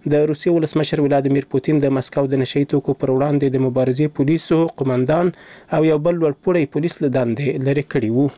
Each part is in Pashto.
د روسیې ولسمشر ولادیمیر پوتین د مسکو د نشئی توکو پر وړاندې د مبارزې پولیسو قومندان او یو بل لوړپوړی پولیس له دندې لرې کړي وو.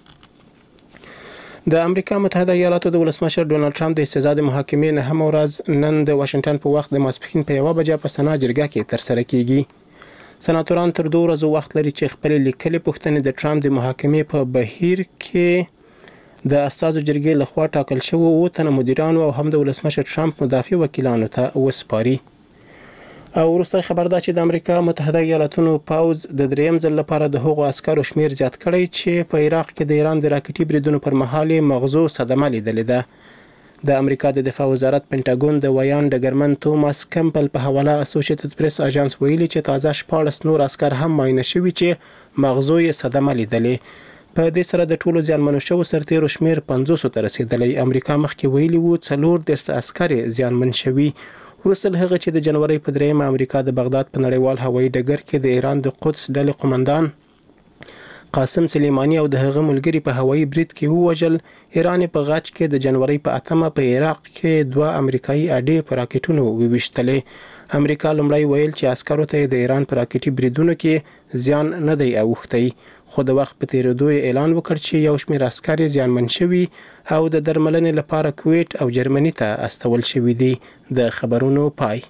د امریکا متحده ایالاتو د ولسمشر ډونالد ټرمپ د استزاد محاکمې نهمه ورځ نن د واشنگټن په وخت د ماسپښین په 1 بجه په سنا جرګه کې ترسره کیږي. سناتوران تر 2 ورځو وخت لري چې خپل لیکلي پوښتنې د ټرمپ د محاکمې په بهیر کې د اساسو جرګې لخوا ټاکل شوی 7 تنه مدیرانو او هم د ولسمشر ټرمپ مدافع وکیلانو ته وسپاري. او وروسته خبر ده چې د امریکا متحده ایالاتونو پوځ د دریم ځل لپاره د هغو عسکرو شمیر زیات کړی چې په عراق کې د ایران د راکټي بریدونو پر مهال مغزو صدمه لیدلې ده. د امریکا د دفاع وزارت پینټاګون د ویان ډګرمن توماس کمپل په حواله اسوسییټډ پریس اژانس ویلي چې تازه 14 نور عسكر هم معاینه شوي چې مغزو یې صدمه لیدلې. په دې سره د ټولو زیانمنو شوو سرتیرو شمیر 500 ته رسیدلی. امریکا مخکې ویلي وو 4 عسكر زیانمن شوي. وروسته له هغه چې د جنوري په 3 امریکا د بغداد په نړیوال هوایي ډګر کې د ایران د قدس ډلې قومندان قاسم سلیمانی او د هغه ملګری په هوایي برید کې ووژل، ایران په غچ کې د جنوري په 8 په عراق کې 2 امریکایي اډې په راکټونو وویشتلې. امریکا لومړی ویل چې عسکرو ته د ایران په راکټي بریدونو کې زیان نه دی اوښتی، خو د وخت په تیریدو اعلان وکړ چې یو شمېر عسکر زیانمن شوي او د درملنې لپاره کویت او جرمني ته استول شوي دي. د خبرونو پای.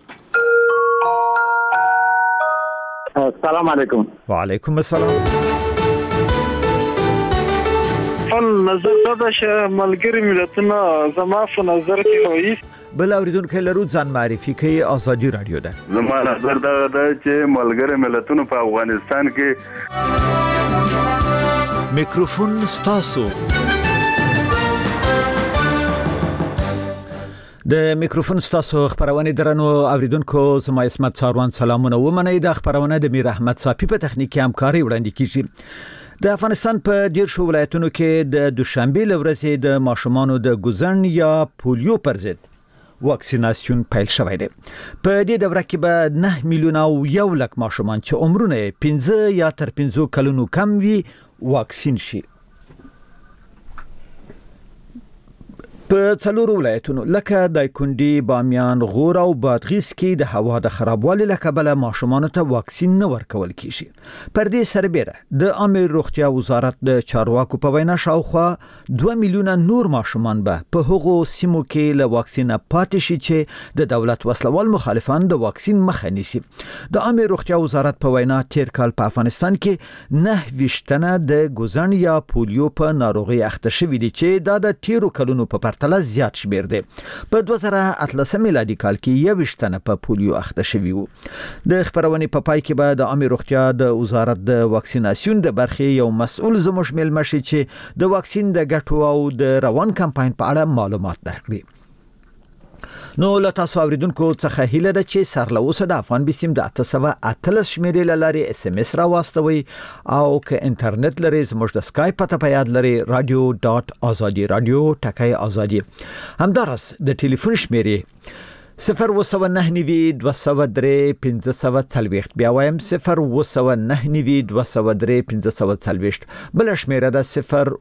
السلام علیکم. وعلیکم السلام. نظر دا چې ملګری ملتونه زما په نظر کې وایي بل اوریدونکو لرو ځان معرفي کوي. ازادي رادیو ده. زما نظر دا چې ملګری ملتونه په افغانستان کې میکروفون ستاسو. د میکروفون ستاسو خبرونه درنو اوریدونکو زما اسمت ساروان سلامونه ومنئ. د خبرونه د میر احمد صافي په تخنیکی همکاري وړاندې کیږي. د افغانستان په ډیر شو ولایتونو کې د دوشنبه لورځې د ماشومانو د ګوزن یا پولیو پر ضد واکسیناسیون پیل شوی دی. په دې دوره کې به 9 میلیونه او 1 لک ماشومان چې عمرونه 15 یا تر 15 کلونو کم وي واکسین شي. په څلورو ولایتونو لکه دایکنډي، بامیان، غور او بادغیس کې د هوا د خرابوالي له کبله ماشومانو ته واکسین نه ورکول کیږي. پر دې سربېره د عامه روغتیا وزارت د چارواکو په وینا شاوخوا 2 میلیونه نور ماشومان به په هغو سیمو کې له واکسین پاتې شي چې د دولت وسلوال مخالفان د واکسین مخه نیسي. د عامه روغتیا وزارت په وینا تیر کال په افغانستان کې 9 تنه د ګوزن یا پولیو په ناروغي اخته شوي دي چې دا د تیرو کلونو په پرتله زیات شمیر دی. په 2018 میلادي کال کې 21 تنه په پولیو اخته شوي وو. د خبرونې په پای کې به د عامه روغتیا د وزارت د واکسیناسیون د برخې یو مسؤل زموږ مل مشي چې د واکسین د ګټو او د روان کمپاین په اړه معلومات درکړي. نو له تاسو اوریدونکو څخه هیله ده چې سرلوسه د افغان بسیم د 813 شمیرې لاري اس ام اس را واستوي او که انټرنیټ لري زموږ د اسکایپ پته په یاد لري radio.azadi radio ټکای ازادي. همدارس د ټلیفون شمیرې 02992031540 بیا وایم 02992031540 بل شمیره ده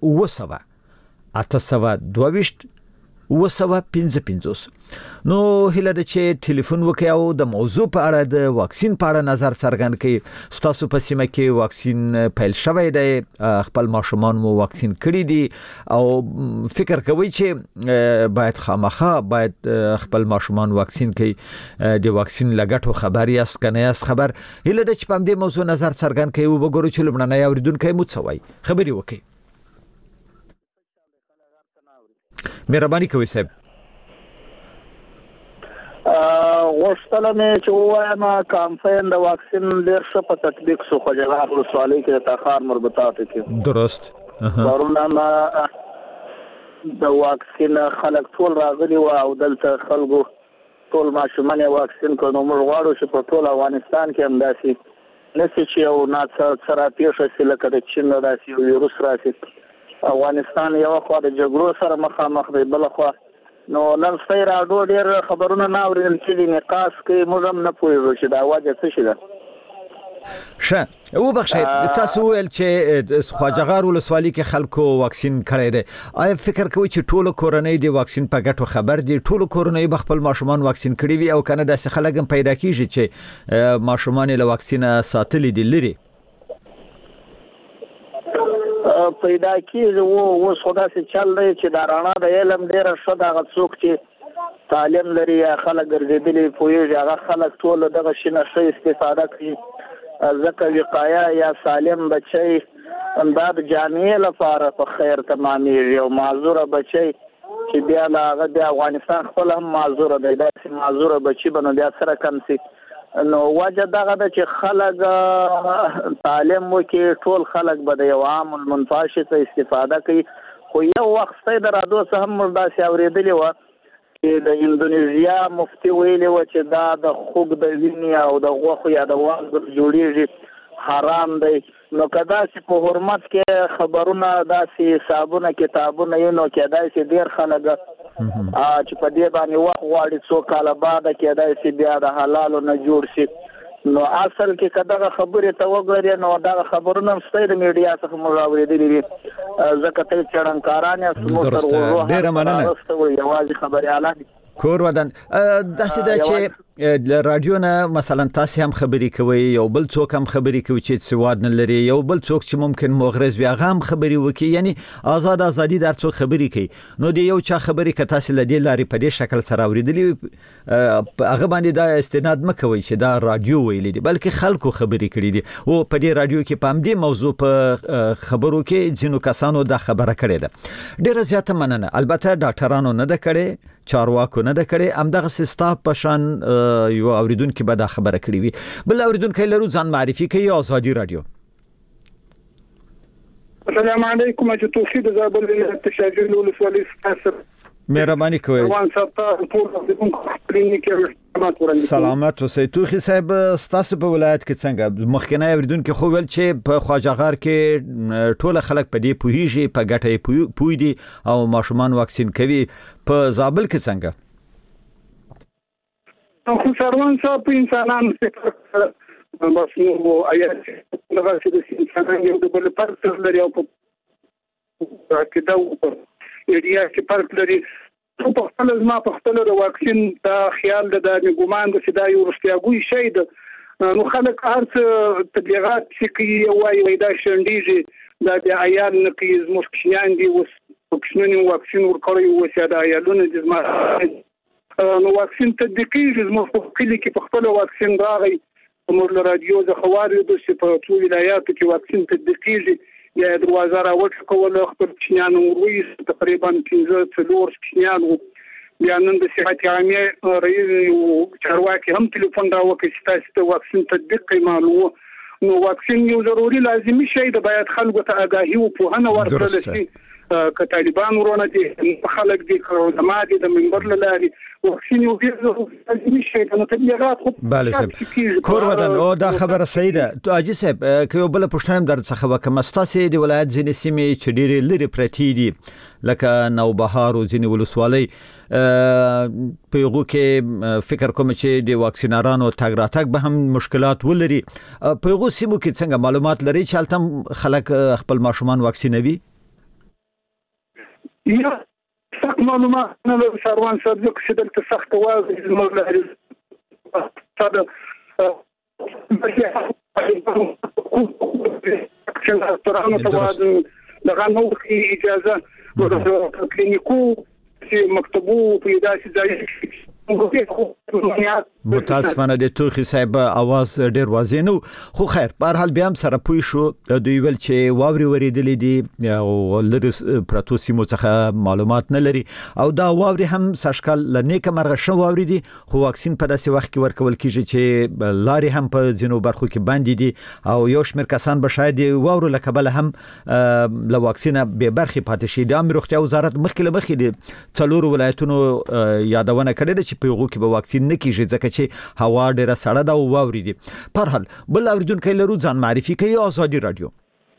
080 822 نو هله د چې ټلیفون وکي او د موضوع په اړه د واکسین په اړه نظر څرګند کړي. ستاسو په سیمه کې واکسین پیل شوی دی، خپل ماشومان مو واکسین کړی دي او فکر کوي چې باید خامخا باید خپل ماشومان واکسین کړي. د واکسین لګټو خبر یاست کنه یاست خبر هله د چې په دې موضوع نظر څرګند کړي او وګورو چې لمړنۍ اوریدونکو مو څه وایي. خبري وکي. مهرباني کوئ صاحب. غوښتل مې چې وایم کمپاین د واکسین ډېر ښه په تطبیق شو خو جواب ولسوالۍ کې د تخار مربوطات کې درست پرونه د واکسین خلک ټول راغلي و او دلته خلکو ټول ماشومان واکسین کړو. موږ غواړو چې په ټول افغانستان کې هم داسې نشي چې یو ناڅاپه پیښه شي لکه د چین داسې ویروس راشي. افغانستان یو خو د جګړو سره مخامخ دی، بل خو نو نن ستای راډیو ډېر خبرونه نه اورېدل چې نقاش کې موږ هم نه پوهیږو چې دا وجه څه شي ده. ښه وبخښئ تاسو ویل چې خواجه‌غار ولسوالۍ کې خلکو واکسین کړی دی آیا فکر کوئ چې ټول کورنۍ د واکسین په ګټو خبر دي ټول کورنۍ به خپل ماشومان واکسین کړي وي او کنه داسې خلک هم پیدا کیږي چې ماشومان له واکسینه ساتلي دي لري پیدا کیږي او خدا سي چل دی چې دا رڼا د علم ډیره ښه دغه څوک چې تعلیم لري یا خلک ګرځېدلي پوهېږي هغه خلک ټول دغه شي نه ښه استفاده کوي ځکه وقایه یا سالم بچی دا د جامعې لپاره په خیر تمامېږي او معذوره بچی چې بیا هغه د افغانستان خپل هم معذوره دی داسې معذوره بچي به نو بیا سره کم سي نو وجه دغه ده چې خلک تعلیم وکړي ټول خلک به د یو عام المنفعه شي څخه استفاده کوي خو یو وخت څه د رادو څه هم موږ داسې اورېدلي وه چې د اندونیزیا مفتي ویلي وه چې دا د خوږ د وینې او د غوښو یا د وازګو جوړېږي حرام دی نو که داسې په حرمت کې خبرونه داسې حسابونه کتابونه یې نو کېدای شي ډېر خلک چې په دې باندې وخت غواړي څو کاله بعده کېدای شي بیا د حلالو نه جوړ شي نو اصل کې که دغه خبرې ته وګورې نو دغه خبرونه هم ستا د میډیا څخه موږ اورېدلي دي ځکه ته څېړنکاران یاست موږ تر ورو ډېره مننه یوازې خبریالان دي کور ودان داسې ده چې رادیو نه مثلا تاسو هم خبرې کوي یو بل څوک هم خبرې کوي چې سواد نه لري یو بل څوک چې ممکن مغرض وي هغه هم خبرې وکړي یعنی ازادي در څوک خبرې کوي نو دی یو چا خبرې که تاسو لدی لاري په دې شکل سره اوریدلې هغه باندې دا استناد مکوي چې دا رادیو ویل دي بلکې خلکو خبرې کړي دي او په دې رادیو کې پام دي موضوع په خبرو کې ځینو کسانو دا خبره کړې ده ډیره زیاته مننه البته ډاکټرانو نه ده کړې چارواکو نه ده کړې همدغه سیستا پشان یو اوریدونکو به دا خبره کړې وي بل اوریدونکو لرو ځان معرفي کوي آزادي رادیو السلام علیکم اجو توفیق زابل تشاجر ولسوالۍ تاسو مهرباني کوي روان صاحب ټول کلینیک سلامت اوسئ توخي صاحب ستاسو په ولایت کې څنګه مخکنی اوریدونکو خو ول چې په خواجه‌غار کې ټول خلک په دې پوهیږي په ګټه پوي دي او ماشومان واکسین کوي په زابل کې څنګه خو سروان صاحب انسانان بس نو آیات دغه چې انسانان یو بل فرق لري او په کېدو ایریا کې فرق لري په خپل ځما په خپل د واکسین دا خیال د ګومان د سدا یو رښتیاګوي شی د نو خلک هرڅ تبلیغات چې وایي دا شنډیږي دا د عیال نه کې زموږ کشنیان دي اوس کشنونی واکسین ورکړی او ساده عیالونه د زما نو واکسین تطبیقیږي زموږ په کلی کې په خپل واکسین راغی موږ رادیو د خواري د په ټول ولایاتو کې واکسین تطبیقیږي یا دروازه راوټ کول خپل کشنیان وروي تقریبا 15 کشنیان بیا نن د صحت عامه رئیس چارواکي هم ټلیفون راوکړ چې تاسو ته واکسین تطبیق کوي معلومه نو واکسین یو ضروري لازمي شی د باید خلکو ته آگاهي او پوهنه ورکړل شي که طالبان ورونه دي خلک دي جماعت د منبر لاري واکسین یو لازمي شی د تبلیغات خو بله کور ودان او دا خبره صحیح ده تو اجي صاحب که یو بل پښتنه در څخه وکم ستاسو د ولایت ځینې سیمې چې ډېرې لري پرتی دي لکه نوبهار او ځینې ولسوالۍ په یوه کې فکر کوم چې د واکسینارانو تګ راتګ به هم مشکلات ولري په یوه سیمو کې څنګه معلومات لري چې هلته خلک خپل ماشومان واکسینوي یا سخت معلومات نه لري سروان صاحب چې دلته سخت واضح لري صد څنګه ترانه دغه نو اجازه کلینیکو چې مکتبو په داسې ځای متاسفانه د توخي صاحب आवाज ډیر واضح نو خو خیر په هر حال بیا هم سره پوي شو د دوی ول چې واوري ورېدلې دي او لری پروتو سیمو څخه معلومات نه لري او دا واوري هم سشکل لنیک مرغه شو واوري دي خو واکسین په داسې وخت کې ورکول کیږي چې لاري هم په ځینو برخو کې باندې دي او یو شمېر کسان به شاید واورو لکبل هم له واکسینه به برخي پاتې شي د امر روغتیا وزارت مخکې دي څلور ولایتونو یادونه کړې په یوه کې به واکسین نه کیږي ځکه چې هوا ډیره سړه ده او واوري دي په حال بل اوریدونکو لرو ځان معرفي کوي آزادي رادیو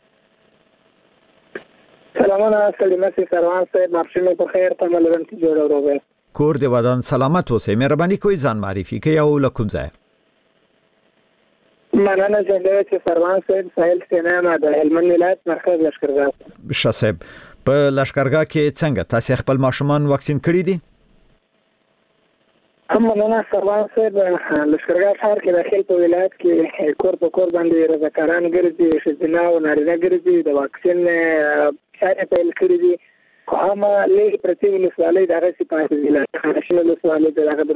سلامونه سلامه سي سروان صاحب مارشنو په خیر تملرن کې جوړ اوروي کور دی ودان سلامت اوسئ مهرباني کوئ ځان معرفي کوي او لکم ځای مننه جنډه چې سروان صاحب ساحل سینما د هلمند ولایت مرکز لشکرګاه. شاه صاحب په لشکرګاه کې څنګه تاسو خپل ماشومان واکسین کړی دي؟ مننه سروان صاحب لشکرګاه ښار کې داخل په ولایت کې کور په کور باندې رضاکاران ګرځي، ښځینه او نارینه ګرځي، د واکسین چارې پیل کړې دي. خو هم لږ پرتې ولسوالۍ دغه سپاتې دي، لکه خشنه ولسوالۍ د دغه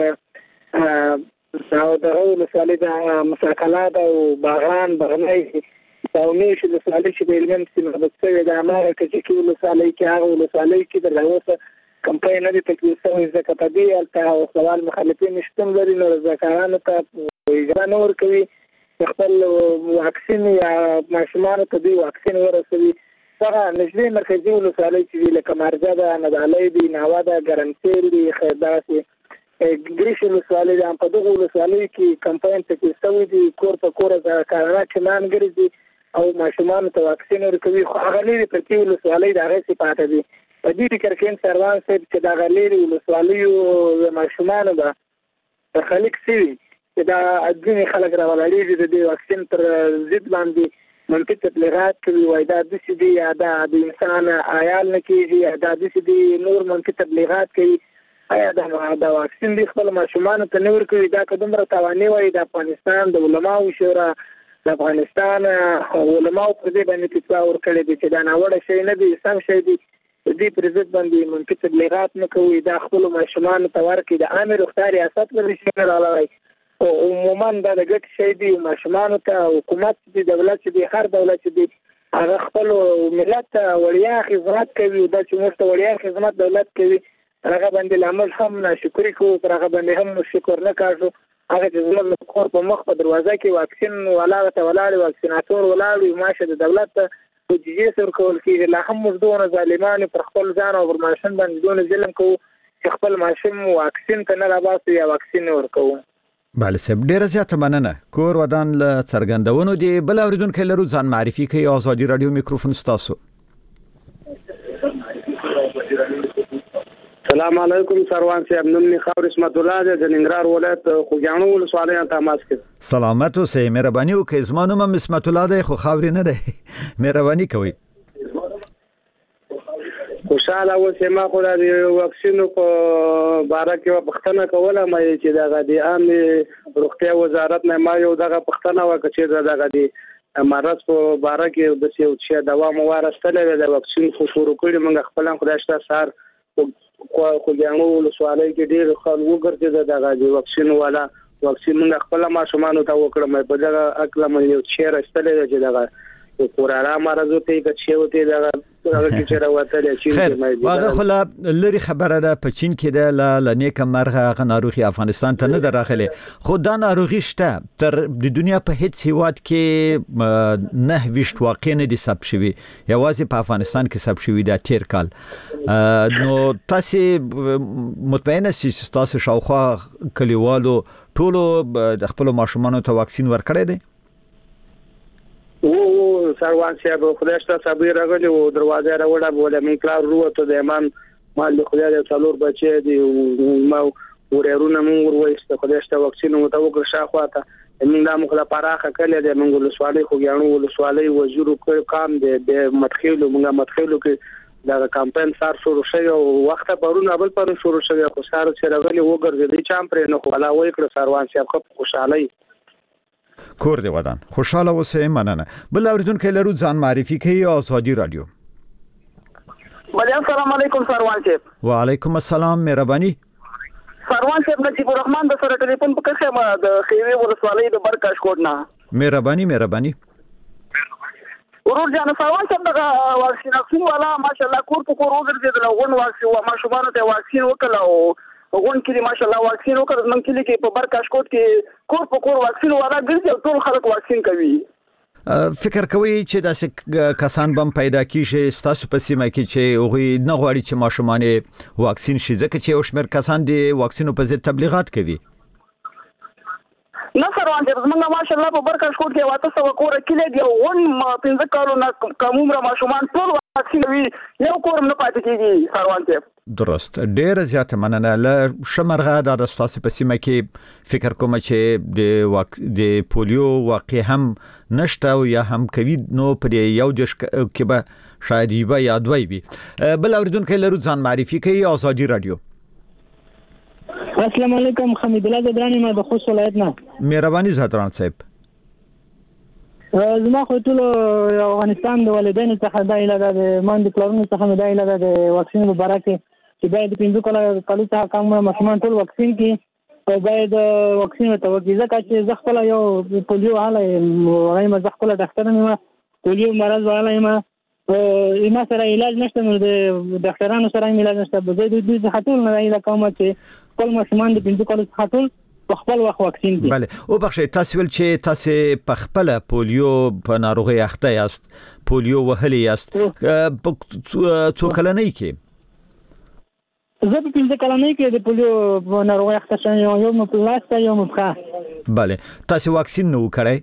برڅنګ او دغه ولسوالۍ د مساکلات او باغران بغنۍ او نیش ولسوالۍ چې د هلمند سیمه مربوط شوې ده، هماغه کجکي ولسوالۍ کې هغه ولسوالۍ کې د اوسه کمپاین نه دي تکلیف شوی، ځکه په دې هلته اوسمهال مخالفین شتون لري، نو رضاکارانو ته اجازه نه ورکوي خپل واکسین یا ماشومانو ته دوی واکسین ورسوي. هغه نږدې مرکزي ولسوالۍ چې دي لکه مارجه ده، نادعلۍ دي، ناوه ده، ګرمسیر دي، داسې ګریش ولسوالۍ ده. په دغو ولسوالیو کې کمپاین تکلیف شوی دي، کور په کور رضاکارانه چمان ګرځي او ماشومانو ته واکسین ورکوي. خو هغه لرې پرتې ولسوالۍ د هغې صفاته دي. په دې فکر کې سروان صاحب چې دغه لرې ولسوالیو د ماشومانو به تخلیق شوي چې دا ځینې خلک راولاړېږي د دې واکسین پر ضد باندې منفي تبلیغات کوي، وایي دا داسې دي یا دا د انسان عیال نه کېږي یا دا داسې دي، نور منفي تبلیغات کوي. آیا دا واکسین دی خپل ماشومانو ته نه ورکوي؟ دا که دومره تاواني وایي د افغانستان د علماو شورا د افغانستان علماو پر دې باندې فتوا ورکړې دي چې دا ناوړه شی نه دی، سم شی دی، د دې پر ضد باندې منفي تبلیغات نه کوي، دا خپلو ماشومانو ته ورکړي. د عامې روغتیا ریاست باندې شی نه راغلی، عموما دا د ګټې شی دی. ماشومانو ته حکومت چې دی، دولت چې دی، هر دولت چې دی، هغه خپلو ملت ته وړیا خدمت کوي. دا چې موږ ته وړیا خدمت دولت کوي، هغه باندې لامل هم ناشکري کوو، پر هغه باندې هم شکر نه کاږو. هغه چې زموږ کور په مخ په دروازه کې واکسین ولاړ ته ولاړ واکسیناتور ولاړ وي، ماشه د دولت ته بودجې ورکول کېږي. لا هم موږ دونه ظالمان پر خپل ځان او پر ماشوم باندې دونه ظلم کوو چې خپل ماشوم واکسین ته نه راباسو یا واکسین نه ورکوو. بله صاحب ډیره زیاته مننه. کور ودان له څرګندونو دی. بل اوریدونکو لرو ځان معرفي کوي. آزادي رادیو میکروفون ستاسو. السلام علیکم سروان صاحب، نوم می خاور اسمت الله ده، د ننګرهار ولایت خوږیاڼو ولسوالۍ ته تماس کوي. سلامت اوسئ، مهرباني وکړئ. زما نوم هم اسمت الله ده خو خاورې نه ده، مهرباني کوئ. خوشاله اوسئ. ما خو د واکسینو په باره کې پوښتنه کوله، مې چې دغه د عام روغتیا وزارت نه ما یو دغه پوښتنه وکړه چې دغه د مرض په باره کې د یو څه دوا مو ورستلې د واکسین خو شروع کړی. موږ خپل خدای شته سار خوږیاڼو ولسوالۍ کې ډېر خلک وګرځېدل، دغه د واکسین والا واکسین موږ خپل ماشومانو ته وکړم. په دغه اکله مې یو څه راستلې چې دغه کورارا مرض ته چې وته دغه چې راوتل چې هغه خلا لري خبره ده. په چین کې ده لنیک مرغه هغه ناروغي افغانستان ته نه دراغله، خو دا ناروغي شته تر د دنیا په هیڅ هیواد کې نه وشت واقع نه دي ثبت شوی، یوازې په افغانستان کې ثبت شوی دا تیر کال. نو تاسو مطمئنه چې تاسو شاوخوا کلیوالو ټولو د خپل ماشومانو ته واکسین ورکړی دی؟ او سروان صاحب خدای شته صبر راغلی او دروازه راوړه بوله من کلار وروته د ایمان مال خدای د څلور بچی دی ما ورېرونه مونږ ورويست خدای شته واکسین مو ته وکړ شاخواته موږ د مخله پراخه کړل د موږ ولسوالۍ خوږیاڼو ولسوالۍ وزیر کام د مدخیلو موږ مدخیلو کې دا کمپاین سار شروع شوی او وخت پرونه بل پر شروع شوی خو سار چې راغلی وګرځي چا پرې نه خو علا وای کړ سروان صاحب خو خوشالۍ کور دی ودان. خوشاله اوسئ. مننه. بل اوریدونکو لرو ځان معرفي کوي. آزادي رادیو. السلام علیکم سروان صاحب. وعلیکم السلام، مهرباني. سروان صاحب نجیب الرحمن د سره ټلیفون په کښه ما د خیوي ولسوالۍ د برکاش کوټ نه. مهرباني. ورور جان سروان صاحب د واکسیناسیون والا ماشاءالله کور په کور وګرځیدل او غون واکسین او ماشومان ته واکسین وکړه او غون کې ماشاءالله واکسین وکړ. من کلی کې په برکاش کوټ کې کور په کور واکسین والا ګرځي او ټول خلک واکسین کوي. فکر کوي چې داسې کسان بم پیدا کیږي ستاسو په سیمه کې چې هغه نه غواړي چې ماشومان واکسین شي ځکه چې او شمیر کسان دي واکسینو په ضد تبلیغات کوي؟ نه سروان صاحب زمونږ ماشاءالله په برکاش کوټ کې واته سو کور کې دی او 15 کالو نه کومه ماشومان ټول واکسین وی یو کورم نه پاتې کیږي سروان صاحب. درست، ډیر زیات مننه. ل شمرغه د تاسو په سیمه کې فکر کوم چې د پولیو واقع هم نشته او یا هم کوي نو پر یو د کې به شاید یې یا دوی وي. بل اوریدونکو لرو ځان معرفي کوي. آزادي رادیو. السلام علیکم، حمید الله زدرانی ما د خوست ولایت نه. مهرباني زدران صاحب. زما خو ټول افغانستان د والدینو څخه د ایله د مان د پلانونو څخه د ایله د واکسین مبارکه چې باید د 15 کالو څخه کم ماشومان ټول واکسین کی او باید واکسین ته ورګیزه چې زه خپل یو پولیو حاله وایم، زه خپل ډاکټر نه پولیو مرض والا یم، ما سره علاج نشته، نو د ډاکټرانو سره علاج نشته. به د دې خاطر نه ایله کوم چې خپل ماشومان د 15 کالو څخه ټول خپل وخت واکسین دي. بله، او بخښه تاسو ول چې تاسو په خپل پولیو په ناروغي اخته یاست، پولیو وهلی یاست، څو کلنۍ کې؟ زه په 15 کلنۍ کې د پولیو په ناروغي اخته شوم، یو مو په لاس ته یو مو په خوا. بله، تاسو واکسین نو کړی؟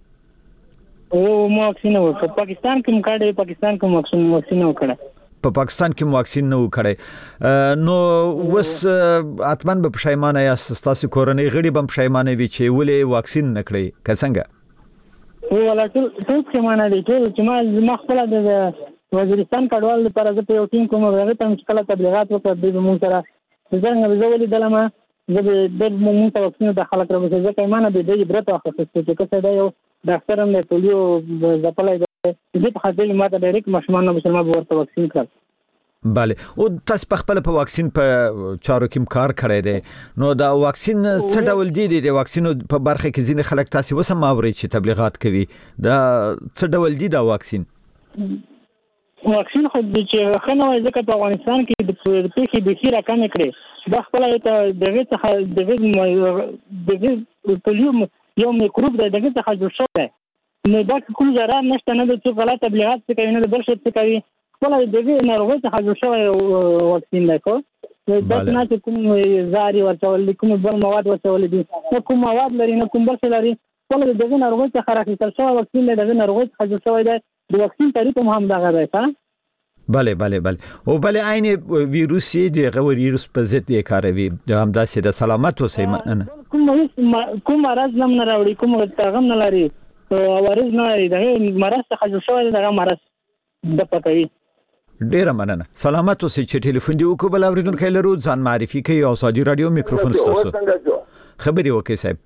او مو واکسین نو په پاکستان کې مکړې، پاکستان کې واکسین نو کړی. په پاکستان کې واکسین نه وکړي نو وس اتمن به پښیمانه یا تاسو کورنۍ غړي به پښیمانه وي چې ولې واکسین نه کړی که څنګه؟ او ولا ټول پښیمانه دي چې ما خپل د وزیرستان کډوال لپاره زه په یو ټیم کوم هغه ته چې کله تبلیغات وکړ د مونږ سره څنګه زه ولې دلمه زه د مونږ ته واکسین د خلک راوځي چې کایمانه به د عبرت واخیستل چې څه دا یو ډاکټر هم د پولیو ځپلای دې په خاطر ما ته ډایرکټ ماشومان مسلمان ورته واکسین کړ. بله، او تاسو په خپل په واکسین په چارو کې کار کړی دی، نو دا واکسین څه ډول دی؟ د واکسینو په برخه کې ځینې خلک تاسو وسم اوري چې تبلیغات کوي، دا څه ډول دی دا واکسین؟ واکسین خو چې خنه وای ځکه په افغانستان کې د پیښې د خیره کم کړي دا خپل ته دغه څخه دغه پولیو یو میکروب دی دغه څخه جوړ شوی، نو دا کوم ضرر نشته، نه د څو غلط تبلیغات څه کوي، نه د بل څه څه کوي، خپل دغه ناروغي څخه جوړ شوی واکسین دی. کو دا نه چې کوم زاري ورچول کوم بل مواد ورچول دي، کوم مواد لري نه کوم بل څه لري، خپل دغه ناروغي څخه راخیستل شوی واکسین دی، دغه ناروغي څخه جوړ شوی دی. د واکسین تعریف هم دغه دی ښا. بله او بله عین ویروسي د ویروس په ضد یې کاروي، هم داسې د سلامت اوسئ. کوم مرض هم نه راوړي، کوم تغم نه لري، وارز نه لري، دغه مرض څخه جوړ شوی دغه مرض د پکوي. ډیره مننه. سلامت اوسئ. چې ټلیفون دی وکړو بل اوریدونکو لرو ځان معرفي کوي. آزادي رادیو میکروفون ستاسو. خبري وکړئ صاحب.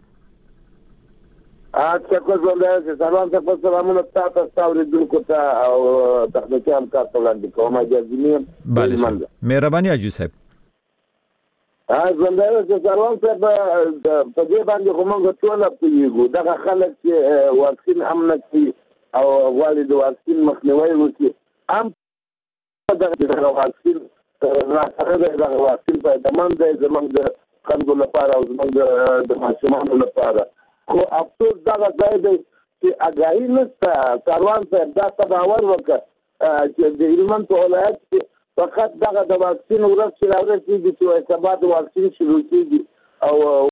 څنګه زولای سلام ته سلامونه تاسو اوریدونکو ته او تخنیکی همکار ته وړاندې کوم. اجازه بله، مهرباني اجو صاحب. زولای سلام ته په دې باندې کومه ټول پیږو دغه خلک چې واکسین هم نه کوي او غواړي د واکسین مخنیوي وکړي، هم دغه واکسین راځي دغه واکسین په دمن دی زمونږ د خلکو لپاره او زمونږ د ماشومانو لپاره. خو افسوس دغه ځای دی چې اګاهي نشته. کاروان صاحب دا باور وکړه چې د هلمند په ولایت کې فقط دغه د واکسین ورځ چې راورسېږي چې سبا د واکسین شروع کېږي او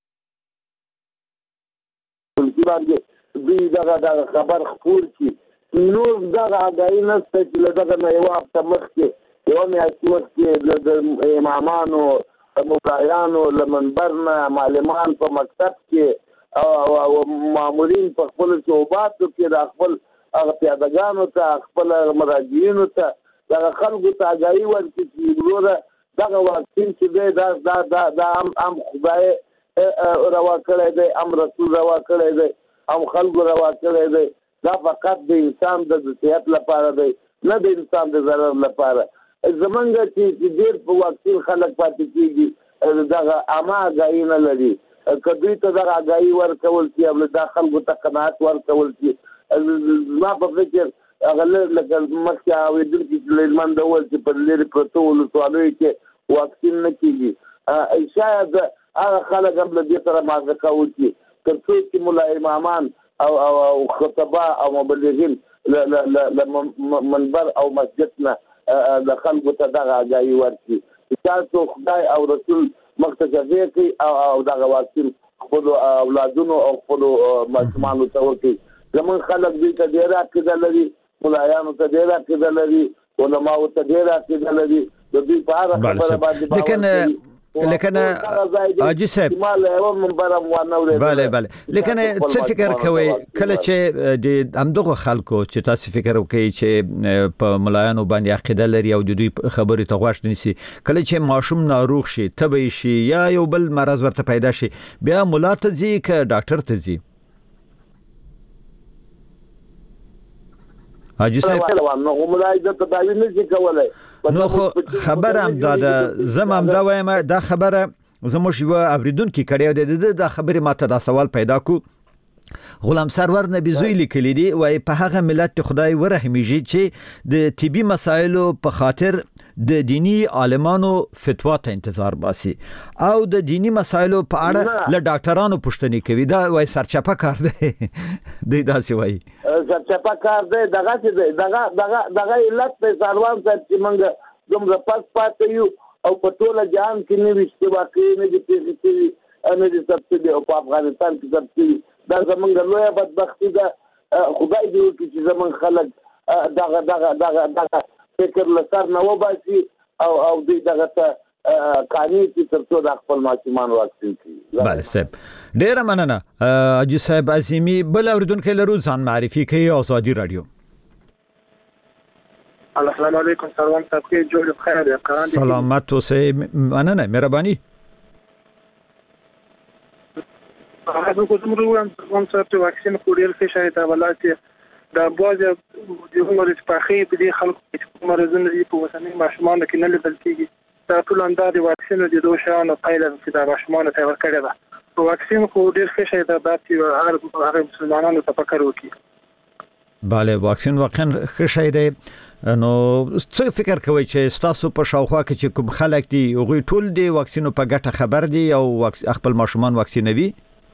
باندې دوی دغه خبر خپور کړي. نور دغه اګاهي نشته چې له دغه نه یوه هفته مخکې یوه میاشت مخکې د امامانو مفتیانو له منبر نه معلمان په مکتب کې او مامورین په خپل صوباتو کې د خپل پیادهګانو ته خپل مراجعینو ته دغه خلکو ته اګاهي ورکړي چې وروره دغه واکسین چې دی دا هم خدای روا کړی دی، هم رسول روا کړی دی، هم خلکو روا کړی دی. دا فقط د انسان د صحت لپاره دی، نه د انسان د ضرر لپاره. زمونږ چې ډېر په واکسین خلک پاتې کېږي دغه عامه اګاهي نه لري. که دوی ته دغه اګاهي ورکول شي او دا خلکو ته قناعت ورکول شي، زما په فکر هغه لکه مخکې اورېدونکي چې هلمند وویل چې په لرې پرتو ولسوالیو کې واکسین نه کېږي، شاید هغه خلک هم له دې سره موافقه وکړي تر څو چې ملا امامان او خطبه او مبلغین له منبر او مسجد نه د خلکو ته دغه اګاهي ورکړي چې تاسو خدای او رسول مخته شفیع کوي او دغه واکسین خپلو اولادونو او خپلو ماشومانو ته ورکړي. زمونږ خلک دوی ته ډېره عقیده لري، ملایانو ته ډېره عقیده لري، علماء ته ډیر عقیده لري د دې په اړه خبره باندې لیکن حاجی صاحب بله لیکن څه فکر کوي کله چې د همدغه خلکو چې تاسو فکر وکړي چې په ملایانو باندې عقیده لري او د دوی خبرې ته غوږ نیسي کله چې ماشوم ناروغ شي تبي شي یا یو بل مرض ورته پیدا شي بیا مولا ته ځي ک ډاکټر ته ځي حاجی صاحب نو خو خبره هم دا زمام دا وایم دا خبره زموږ یو اوریدونکو کړي د خبرې ماته دا سوال پیدا کو غلام سرور نبی زوی لیکلی دی وای په هغه ملت خدای ورحمیږي چې د طبي مسایلو په خاطر د دینی عالمانو فتوا ته انتظار باسي او د دینی مسایلو په اړه له ډاکټرانو پوښتنه کوي دا وای سرچپه کار دی دوی داسې وای سرچپه کار دی دغه علت په سروان چې موږ زموږ پاتې یو او په ټوله جهان کې نه وشته واقعي نه دي چې نه دي سبسيدي او په افغانستان کې سبسيدي دا زمونږ لویه بدبختي ده خدای دې وکړي چې زمونږ خلک دغه فکر له سر نه وباسي او دوی دغه ته قانوني چې تر څو د خپل ماشومان واکسین کړي. بله صاحب ډیره مننه حاجی صاحب عظیمی بل اوریدونکو لرو ځان معرفي کوي آزادي رادیو. السلام علیکم سروان صاحب کې جوړ بخیر یا قران سلامت اوسه مننه مهرباني. هغه کوم روان صاحب ته واکسین کوډیر کې شاید ولا چې دا باز د عمر سپاخي په دې خلکو چې مرزونه دي په وسنۍ ماشومان کې نه لیدل کیږي دا ټول انداز واکسین د دوه شانو پایله چې دا ماشومان ته ورکړي دا واکسین کوډیر کې شاید دا چې هغه مسلمانانو ته فکر وکړي. بله واکسین واقعا ښه شی دی نو څه فکر کوي چې تاسو په شاوخوا کې چې کوم خلک دي هغوی ټول دی واکسینو په ګټه خبر دي او خپل ماشومان واکسینوي؟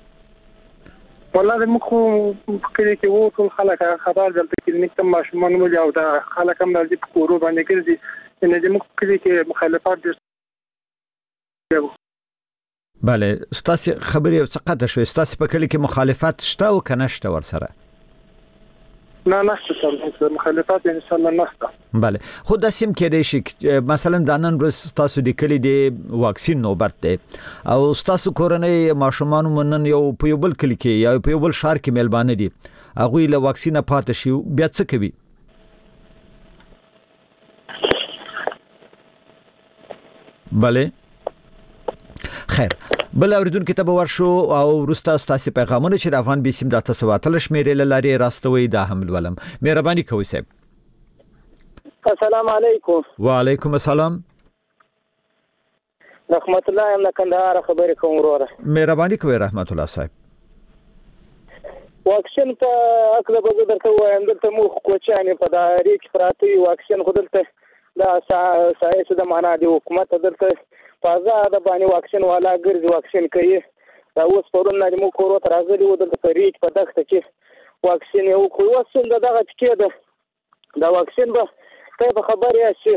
والله موږ فکر کې وو ټول خلک خبر دلته کې نکته ماشومان مو او دا خلک هم د دې کورو باندې ګرځي ان دې موږ فکر کې مخالفت دي. بله ستاسو خبرې څه قطع شوې ستاسو په کلی کې مخالفت شته او کنه شته ورسره؟ نه نشته مخالفت ان شاء الله نشته. بله خو د سیم کې دی شي مثلا د نن ورځ تاسو د کلی دی واکسین نوبت دی او تاسو کورنۍ ماشومان منن یو په یو بل کلی کې یا په یو بل شهر کې ملبانه دي هغه له واکسینه پاتې شي بیا څه کوي؟ بله خیر بل اوریدونکو ته به ورشو او وروسته ستاسو پیغامونه چې د افغان بي سیم د 9 شمیرې لاري راستوي دا هم ولم مهرباني کوئ صاحب. السلام علیکم. وعلیکم السلام. رحمت الله ام کندهار خبرې کوم وروره. مهرباني کوئ رحمت الله صاحب. واکسین په اکله به درته وایم دلته مو کوچانه په دایره کې پراتی واکسین خودلته دا سایه د معنا دی حکومت دلته فازه باندې واکسین والا ګرځي واکسین کوي دا اوس پرون نه مو کورو ته راغلي و د ریچ په دغه چې واکسین یو خو وسل دغه چې ده دا واکسین به ته خبر یا شي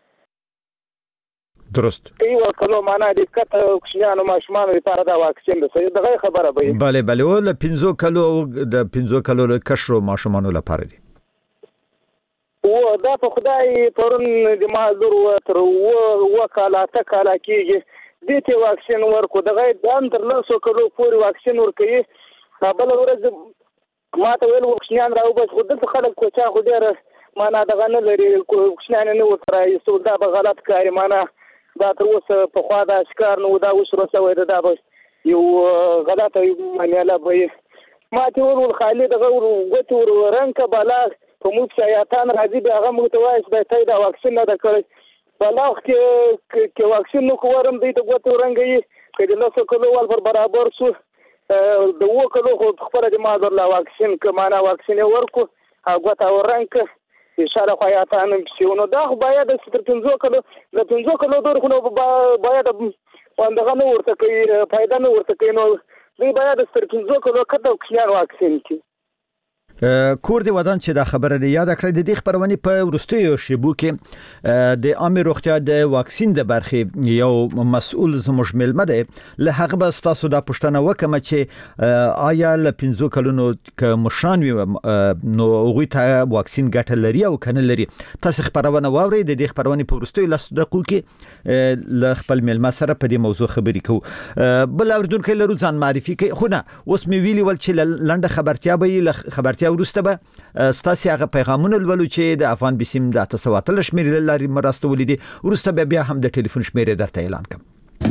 درست ایو کلو معنا د کته کوچنیانو ماشومان لپاره دا واکسین ده دغه خبره به بله ول 15 کلو د 15 کلو کشرو ماشومان لپاره دي و دا په خدای پرون د مازور تر و کاله کېږي دې ته واکسین ورکو دغه د تر 900 کلو پورې واکسین ورکوي بل ورځ ما ته ویل واکسین راو بس خو دلته خلک کوچا خو ډېر معنا دغه نه لري واکسین نه ورته یو دا به غلط کاری معنا دا تر اوسه په خوا دا ښکار نو دا اوس رسوي دا به یو غلط معنی لا به ما ته ورول خالد دغه ورغوت ورنک بالا په موږ شایعتان راځي به هغه موږ ته وایي چې دا واکسین نه ده کړی په لاخ کې واکسین نو کوم دی ته غوته رنګي کله نو څه کولو ول پر برابر شو د وو کولو خو خبره د ما در لا واکسین کمانه واکسین ورکو هغه تا ورنک اشاره خیاطان شنو دا خو باید د 15 کلو د 15 کلو دور خو باید وندغه نو ورته کوي فائدہ نو ورته کوي نو دوی باید د 15 کلو کته واکسین کی کور دی ودان چې دا خبره دی یاد کړی د دې خبرونه په ورستیو شیبو کې د عامه روغتیا د واکسین د برخې یو مسؤل زموږ ملمه دی له هغه بس تاسو دا پوښتنه وکم چې آیا له 5 کلونو ک مشان نو هغه ته واکسین ګټه لري او کنه لري تاسو خبرونه واوري د دې خبرونه په ورستیو لس دقیقو کې له خپل ملمه سره په دې موضوع خبرې کوو بل اوردونکو لرو ځان معرفي کوي خو نه اوس می ویلی ول چې لنډه خبرتیا به خبرتیا ورسته به ستاسو هغه پیغامونه ولولو چې د افغان بسیم د تاسواتل شمیرې لري مرسته ولیدي ورسته بیا هم د ټلیفون شمیرې درته اعلان کوم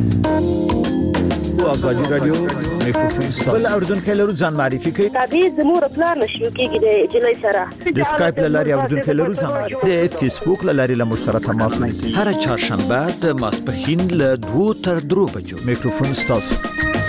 آزادی رادیو میکروفون بل اوردونکو لرو ځان معرفي کوي تابع زموږ پلان نشو کېږي د جلای سره د سکایپ لاري اوردونکو لرو ځان معرفي د فیسبوک لاري له موږ سره تماس ونیسئ هر چهارشنبه د ماسپښین له 2 تر 3 بجو میکروفون ستاسو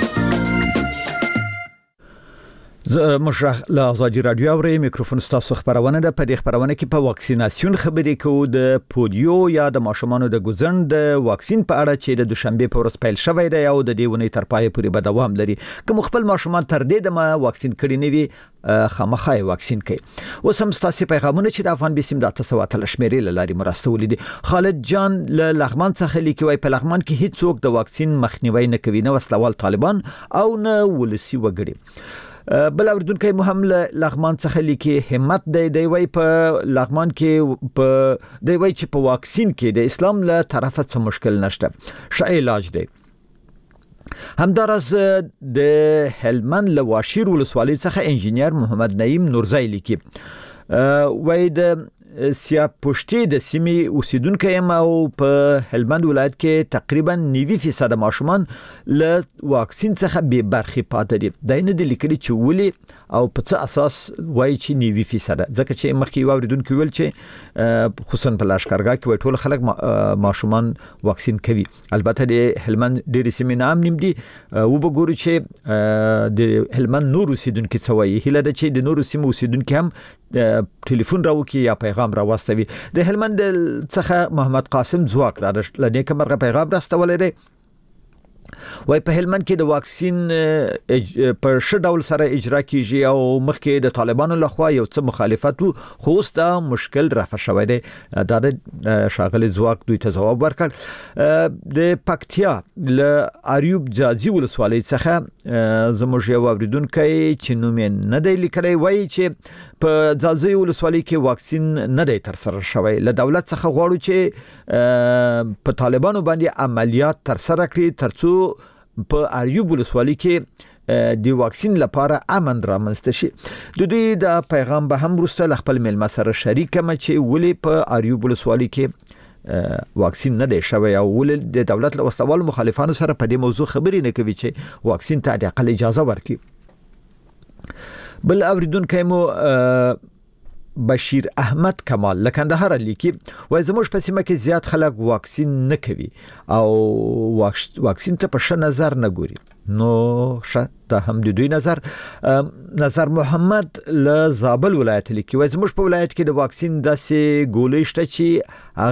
مشرح له آزادی رادیو اوري میکروفون ستاسو خبرونه ده په دې خبرونه کې په واکسیناسیون خبرې کوو د پولیو یا د ماشومانو د ګوزن د واکسین په اړه چې د دوشنبه په ورځ پیل شوی دی او د دې ونې تر پای پورې به دوام لري کوم خپل ماشومان تر دې د ما واکسین کړي نه وي خامخای واکسین کوي اوس هم ستاسو پیغامونه چې د افغان بسیم د تاسواتل شمیرې لاري مرسته ولیدي خالد جان له لغمان څخه لیکي وای په لغمان کې هیڅ څوک د واکسین مخنیوي نه کوي نه وسلوال طالبان او نه ولسی وګړي بل اوردونکو مهم لغمان څخه لیکي همت دی وای په لغمان کې په دی وای چې په واکسین کې د اسلام له طرفه څه مشکل نشته ښه علاج دی همدارس د هلمند له واشیر ولسوالۍ څخه انجینیر محمد نعیم نورزای لیکي وای د سیا پښتې د سیمې اوسیدونکو یم او په هلمند ولایت کې تقریبا 90% ماشومان له واکسین څخه به برخې پاتې دي دا نه د لیکلي چې ولي او په څه اساس وایي چې 90% ځکه چې مخکې واوریدونکو ویل چې خصوصا په لاشکرګاه کې ټول خلک ماشومان واکسین کوي البته د هلمند ډېر سیمې نام نیم دي او وګورو چې د هلمند نور اوسیدونکو څه وایي هله د چې د نور سیمې اوسیدونکو هم ټلیفون راوکي یا پیغام راوستوي د هلمند څخه محمد قاسم زواک را لنی کومه پیغام راستولې دی وای په هلمند کې د واکسین پر ش ډول سره اجرا کیږي او مخکې د طالبانو لخوا یو څه مخالفت خو ستا مشکل رافع شوی دی دا د شاغل زواک دوی ته جواب ورکړ د پکتیا له اریوب جازي ولسوالۍ څخه زموږ یو اوریدونکو چې نوم نه دی لیکلی وای چې په جازي ولسوالۍ کې واکسین نه دی تر سره شوی له دولت څخه غواړو چې په طالبانو باندې عملیات تر سره کړي ترڅو په اریوب ولسوالۍ کې د واکسین لپاره امن رامنځته شي د دوی د پیغام به هم وروسته خپل ملما سره شریک کما چې ولې په اریوب ولسوالۍ کې واکسین نه دی شوی او ولې د دولت له وسوال مخالفانو سره په دې موضوع خبرې نه کوي چې واکسین ته د اقل اجازه ورکړي بل اوریدونکو مو بشیر احمد کمال لکندهار لیکي وای زموږ په سیمه کې زیات خلک واکسین نه کوي او واکسین ته په ښه نظر نه ګوري نو ښه دا هم د دوی نظر محمد له زابل ولایت لیکي وای زموږ په ولایت کې د واکسین داسې ګولۍ شته چې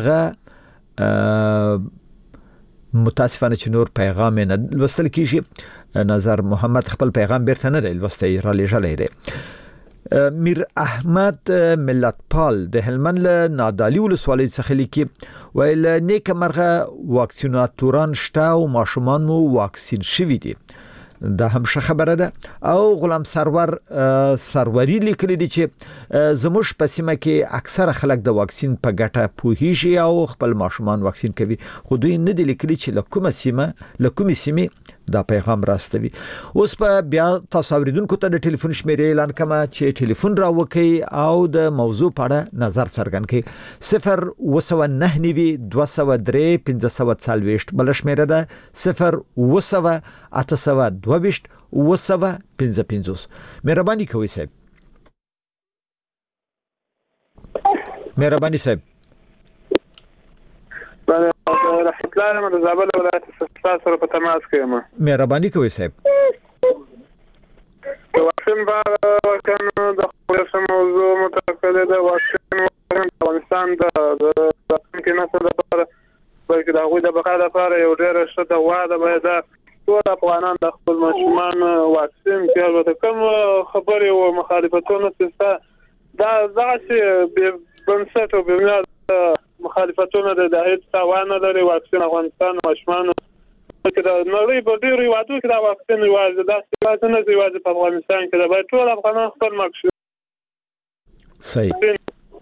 هغه متاسفانه چې نور پیغام نه لوستل کیږي نظر محمد خپل پیغام بیرته نه لوستي را لېږلی دی میر احمد ملتپال د هلمند له نادالی ولسوالۍ څخه لیکي ویل نیک مرغه واکسیناتوران شته او ماشومان مو واکسین شوي دي دا هم ښه خبره ده او غلام سروري لیکلي دي چې زموږ په سیمه کې اکثره خلک د واکسین په ګټه پوهیږي او خپل ماشومان واکسین کوي خو دوی نه دي لیکلي چې له کومې سیمې دا پیغام راستوي اوس په بیا تاسو اوریدونکو ته د ټلیفون شمیرې اعلان کما چې ټلیفون راوکي او د موضوع په اړه نظر څرګند کړي 02992031540 بل شمیره ده 0802822 مهرباني کوئ صاحب رحمت الله من زابل ولایت سره په تماس کې یم مهرباني کوئ صاحب واکسین کنه د خپل موضوع متکله د واکسین افغانستان د کې نه لپاره بلکې د هغوی د بقا لپاره یو ډېر ښه دوا ده باید ټول افغانان د خپل ماشومان واکسین کې البته کوم خبرې او مخالفتونه څه دا چې به بنسټ او به مخالفتونه د هیڅ توان لري واکسین افغانستان ماشومان کې دا نړۍ په ډیرو هیوادو کې دا واکسین یوازې دا څه نه دی یوازې په افغانستان کې دا باید ټول افغانان خپل ماکسین صحیح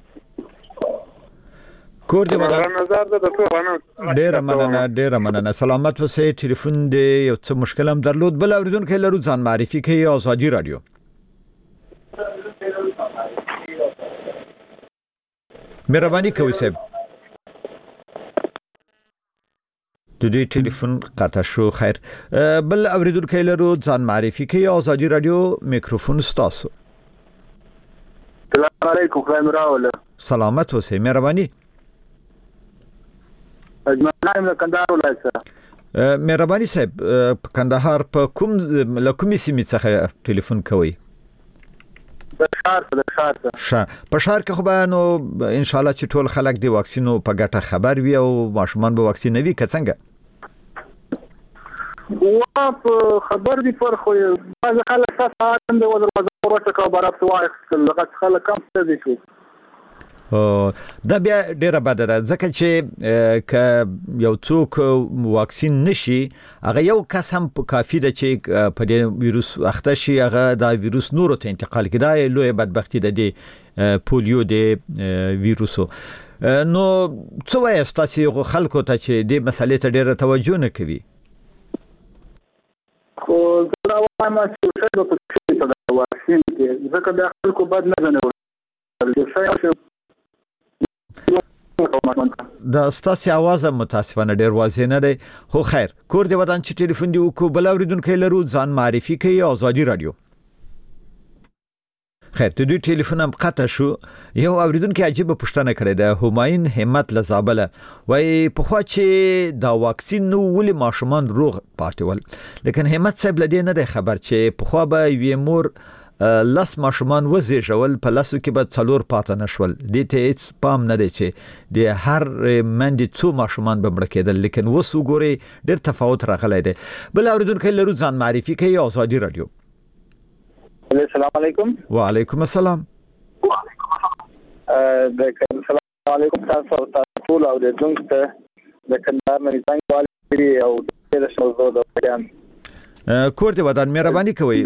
کور دی ودان نظر د ټول افغانان ډیر مننه سلامت وسه ټلیفون دی یو څه مشکل هم درلود بل اوریدونکو لرو ځان معرفي کوي آزادی رادیو مهرباني کوي صاحب د دې ټلیفون قطع شو خیر بل اوریدونکو لرو ځان معرفي کوي آزادی رادیو میکروفون ستاسو السلام علیکم خدای مراول سلامت وسه مهرباني اجمنایم کندهار ولایت مهرباني صاحب کندهار په کوم لکومي سیمې څخه ټلیفون کوي د شهر په شهر کې خو به نو ان شاء الله چې ټول خلک دی واکسینو په ګټه خبر وي او ماشومان به واکسین وي که څنګه و خبر دي پر خو بعض خلک ساعت د وزارت ورته کا برابر واخ لغت خلک کم څه دي شو دا بیا ډیره بده ده ځکه چې ک یو څوک واکسین نشي هغه یو کس هم کافي ده چې په دې ویروس اخته شي هغه دا ویروس نور ته انتقال کړي لوی بدبختی ده د پولیو د ویروسو نو څه وایي تاسو خلکو ته چې د مسلې ته ډیره توجه نه کوي خو دا وایم چې څه د واکسین کې ځکه د خلکو بد نه غنول دا ستاسو आवाज متاسفانه ډیر واضح نه دی خو خیر کور دی ودان چې ټلیفون دی وکړو بل اوریدونکو لرو ځان معرفي کوي آزادی رادیو خیر ته دوی ټلیفون هم قطع شو یو اوریدونکو عجیب پوښتنه کړې ده همایون همت لزابله وای په خوا چې دا واکسین نو ولې ماشومان روغ پاتې ول لیکن همت صاحب لدی نه دی خبر چې په خوا به وی مور لاس ماشومان وزېژول په لاسو کې به څلور پاتې نشول دې ته هیڅ پام نه دی چې د هر منډې څو ماشومان به مړه کېدل لیکن اوس وګورئ ډېر تفاوت راغلی دی بل اوریدونکی لرو ځان معرفي کوي آزادی رادیو السلام علیکم وعلیکم السلام السلام علیکم تاسو ټول اوریدونکو ته د کندهار نه څنګه والي او د شوزو د بیان کور دی ودان مهرباني کوي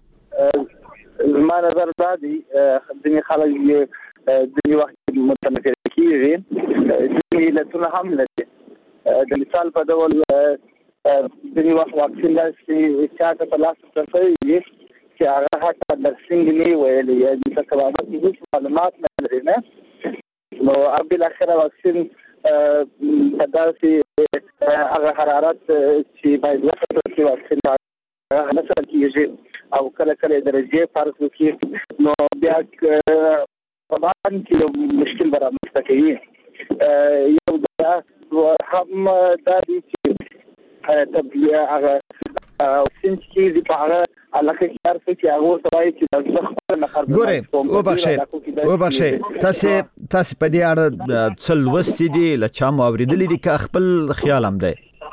ما نظر دادی ځینې خلک ځینې وخت متنفر کېږي ځینې علتونه هم لري د مثال په ډول ځینې وخت واکسین داسې چاته په لاس ورکوي چې هغه حتی درسنګ نه ویلي یا د تکرارات هیڅ معلومات نه لري نه نو بالاخره واکسین په داسې هغه حرارت چې باید وساتل شي واکسین هغه نه سره کېږي او کله درجه فرق وکړي نو بیا طبعا کې مشکل برابر کوي یو دا هم دا دي چې تبلیغ هغه سنت کې د هغه علاقه کې هر څه چې هغه توای چې د نفر ګوره وبخښئ تاسو په دې اړه څل وستې دي لچا مو اوریدلې دي که خپل خیال هم دی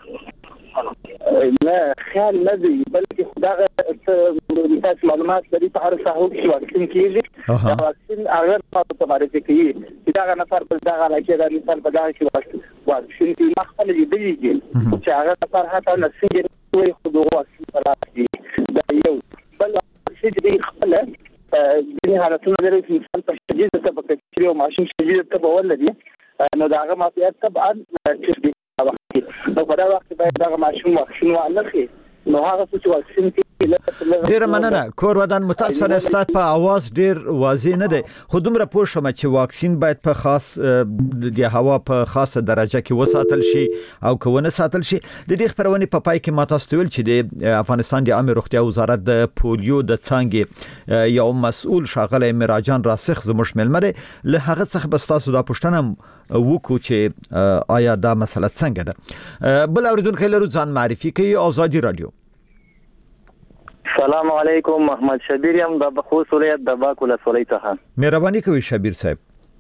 نه خیال نه دی بلکې خدای تاسو معلومات لري په هر ساحه کې واکسین کیږي دا واکسین هغه په معرفي کوي چې دا نفر په دغه علاقه د مثال په دغه کې واکسین کې مخکې دیږي چې هغه نفر هڅه نه سي وي خو د واکسین راځي دا یو بل چې دی خپل د حالتونو لري چې مثال په شدید ته په کې او ماشين شدید ته ولدي نو دا هغه مافیات طبعا چې نو په دا وخت باید دا ماشوم واکسین واخلي نو هغه څه چې واکسین کې ډیر مننه کور ودان متاسفانه ستاسو په आवाज ډیر واضح نه دی خو دومره پوه شوم چې واکسین باید په خاص د هوا په خاصه درجه کې وساتل شي او که ونه ساتل شي د دې خبرونه په پای کې ما تاسو ویل چې د افغانستان د عامه روغتیا وزارت د پولیو د څانګې یو مسؤل شاغله مراجان راسخ زموږ ملمره له هغه څخه به تاسو دا پوښتنه وکړو چې آیا دا مسله څنګه ده بل اوریدونکو لرو ځان معرفي کوي آزادی رادیو السلام علیکم محمد شبیر یم د بخوص ولایت د باک ولسوالۍ څخه مهرباني کوي شبیر صاحب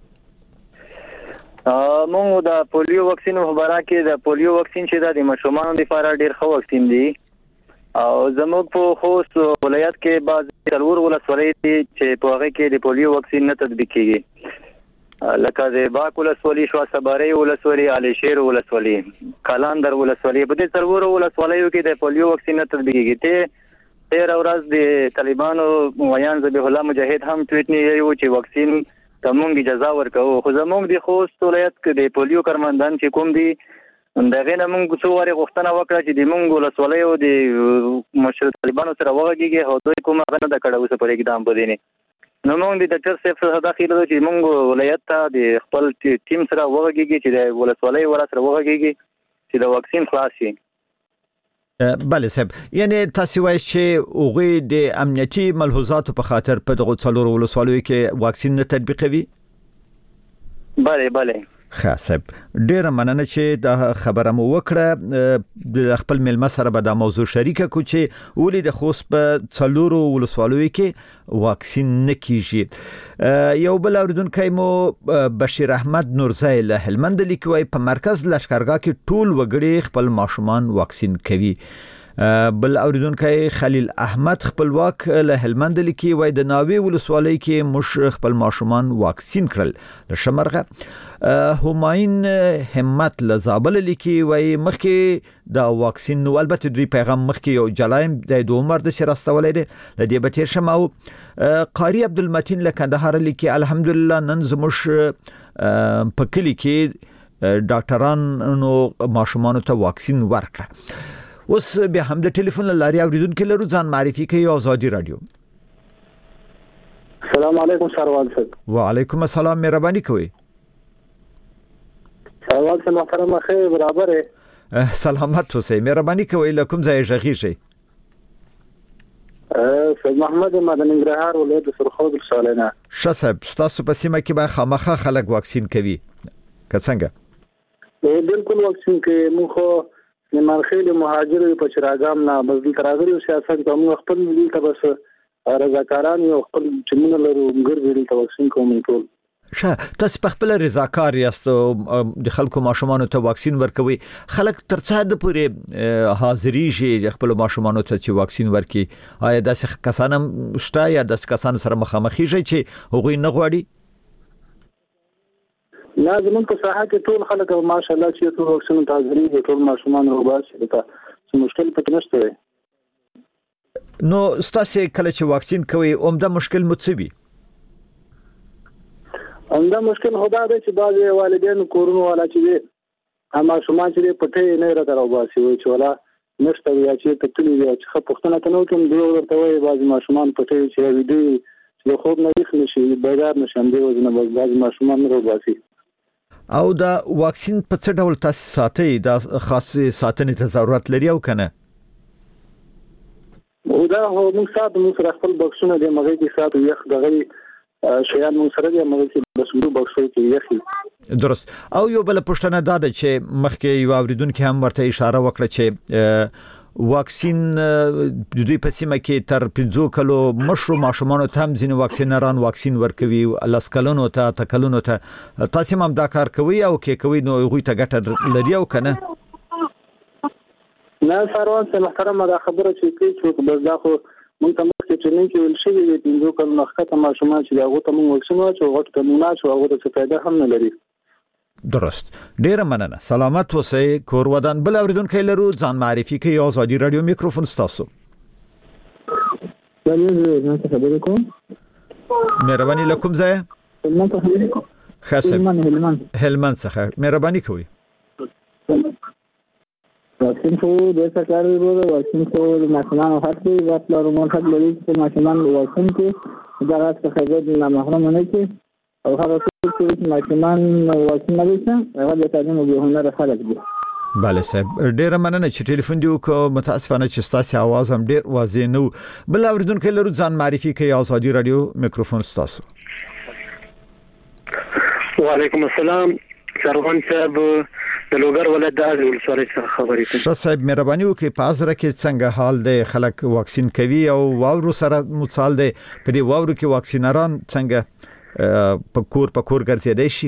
موږ د پولیو واکسین په اړه کې د پولیو واکسین چې د ماشومانو لپاره ډیر ښه واکسین دی او زموږ په خوست ولایت کې بعض ضرور ولسوالۍ دي چې په هغه کې د پولیو واکسین نه تطبیق کیږي لکه د باک ولسوالۍ شو صبري ولسوالۍ علي شیر ولسوالۍ کلاندر ولسوالۍ په دې ضرور ولسوالیو کې د پولیو واکسین نه تطبیق کیږي تیر ورځ د طالبانو ویان ذبیح الله مجاهد هم ټویټ نه یو چې واکسین تمونږ اجازه ورکوه خو زموږ د خوست ولایت کې د پولیو کارمندان چې کوم دي دغه نه موږ څو واره غوښتنه وکړه چې د موږ ولسوالۍ او د مشر طالبانو سره وغږیږي او دوی کومه غنه د کړه اوسه پر اقدام بدینی نو موږ د ډاکټر صاحب سره داخله چې موږ ولایت ته د خپل ټیم سره وغږیږي چې د ولسوالۍ ور سره وغږیږي چې د واکسین خلاص شي بله صاحب یعنی تاسو وایي چې اوغه د امنیتي ملحوظاتو په خاطر په دغه څلور ولسوالیو کې واکسین نه تطبیقوي بله صاحب ډیره مننه چې دا خبره مو وکړه د خپل ملما سره به دا موضوع شریکه کو چې ولې د خوست په څلورو ولسوالیو کې واکسین نه کیږي یو بل اوریدونکو مو بشیر احمد نورزی له هلمند لیکوي په مرکز لشکرګاه کې ټول وګړي خپل ماشومان واکسین کوي بل اوریدونکو خلیل احمد خپلواک له هلمند لیکي وای د ناوی ولسوالۍ کې مش خپل ماشومان واکسین کړل شمرغه هماین همت له زابل لیکي وای مخکې دا واکسین نو البته دوی پیغام مخکې یو جلایم د عمر د شرستولې ده لدی به تیر شمو قاری عبدالمتین له کندهار لیکي الحمدلله نن زموش په کلی کې ډاکټران نو ماشومان ته واکسین ورکړه اوس به هم د ټلیفون لاري اوریدونکو لرو ځان معرفي کوي آزادي رادیو السلام علیکم سروال صاحب وعلیکم السلام مهرباني کوي سروال صاحب محترم خیر برابر ہے سلامت اوسئ مهرباني کوي لکم ځای ژغی شي سید محمد مدني ننګرهار ولایت سرخود رسالنه شصب ستاسو په سیمه کې به خامخا خلک واکسین کوي که څنګه بالکل واکسین کې موږ نمرخیل مهاجر په چراغام نه بدل تراغلي سیاست کوم خپل دل ته بس رضاکاران یو خپل چمن لرو ګرځي ته واکسین کوم ټول تاسو په خپل رضاکار یاست د خلکو ماشومان ته واکسین ورکوي خلک ترڅه د پوره حاضری شي خپل ماشومان ته چې واکسین ورکي آیا د کسانم شته یا د کسان سره مخامخي شي چې هغوی نه غواړي لازم په ساحه کې ټول خلک ماشاءالله چې ټول واکسین ته حاضرې ټول ماشومان روباسي ته څه مشکل پکې نشته نو ستاسو کله چې واکسین کوي عمده مشکل متصبي عمده مشکل خدا دې چې بعض والدین کورونو والا چې اما شومان چې پټه نه راته روباسي وي چې ولا نشته یا چې تکلی یا چې پښتنه کنو کوم دی ورته وي بعض ماشومان پټه چې وي چې خوب نه یخ نشي بیدار نشي هم دی وزنه بعض ماشومان روباسي او دا واکسین په څه ډول تاسو ساتي دا خاص ساتنې ته ضرورت لري او کنه او دا موږ ساتو موږ سره خپل بکسونه د مغې کې ساتو یخ دغه شیان موږ سره د مغې کې بس موږ بکسونه کې یخ درست او یو بل پښتنه دا ده چې مخکې یو اوریدونکو هم ورته اشاره وکړه چې واکسین د دوی په سیمه کې تر 15 کلو مشرو ماشومانو ته هم ځینې واکسینران واکسین ورکوي لاس کلونو ته تکلونو ته تاسو هم دا کار کوي او کې کوي نو غوي ته ګټه لري او کنه نه سروان څه محترم دا خبره چې کې بس دا خو مونږ ته مخکې چې نه کې ول شي د 15 کلو نخښه ماشومان چې هغه ته مونږ واکسین واچو هغه ته مونږ نه شو هغه څه فائدہ هم نه لري درست ډیره مننه سلامت اوسئ کور ودان بل اوریدونکو لرو ځان معرفي کوي آزادي رادیو میکروفون ستاسو مهرباني لکم ځای خاصه هلمند څخه مهرباني کوي واکسین خو د سرکار ورو واکسین خو ماشومان هڅه وکړه رومون حق لري چې ماشومان واکسین کې دا راځي خبر نه محروم نه کی او هغه چې ماشومان واکسین نه وشي هغه د تعلیم او هنر خلک دي بله صاحب ډیره مننه چې ټلیفون دی وکړو متاسفانه چې ستاسو आवाज هم ډیر واضح نه بل اوریدونکو لرو ځان معرفي کوي آزادي رادیو میکروفون ستاسو وعلیکم السلام سروان صاحب د لوګر ولایت د ازول سره خبرې کوي شاه صاحب مهرباني وکړئ په ازره کې څنګه حال دی خلک واکسین کوي او واورو سره متصال دی په دې واورو کې واکسینران څنګه په کور ګرځېدای شي